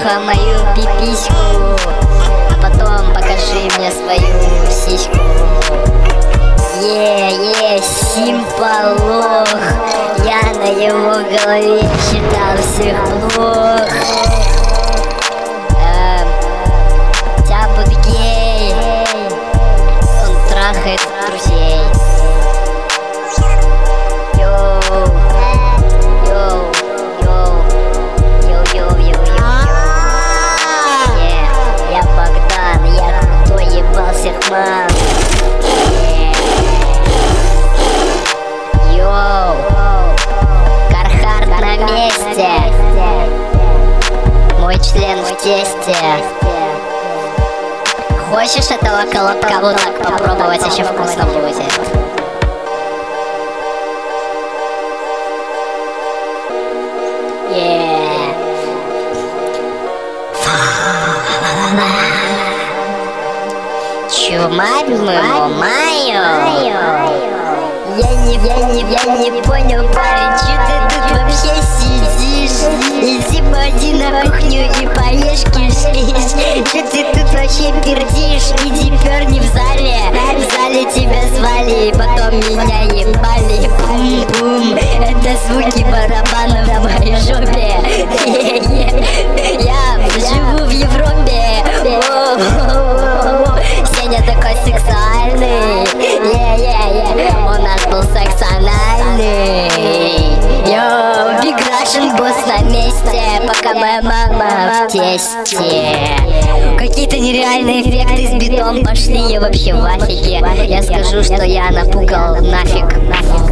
сначала мою пипиську, а потом покажи мне свою сиську. Симполох, я на его голове считал всех плох. Тяпут гей, он трахает друзей. Я Богдан, я крутой, ебал всех мам. Кархард на месте, мой член в тесте. Хочешь этого колобка вот так попробовать, еще вкусно будет. Чумать моего маю. Я не понял, парень, чё ты тут вообще сидишь? Иди поди на кухню и поешь киш-киш. Чё ты тут вообще пердишь? Иди перни в зале. В зале тебя звали, и потом меня ебали. Бум-бум, это звуки барабанов в моей жопе. Я живу в Европе. Сеня такой сексуальный. У нас был секс анальный. Big Russian босс на месте, пока моя мама в тесте. Какие-то нереальные эффекты с битом пошли, я вообще в афиге. Я скажу, что я напугал нафиг.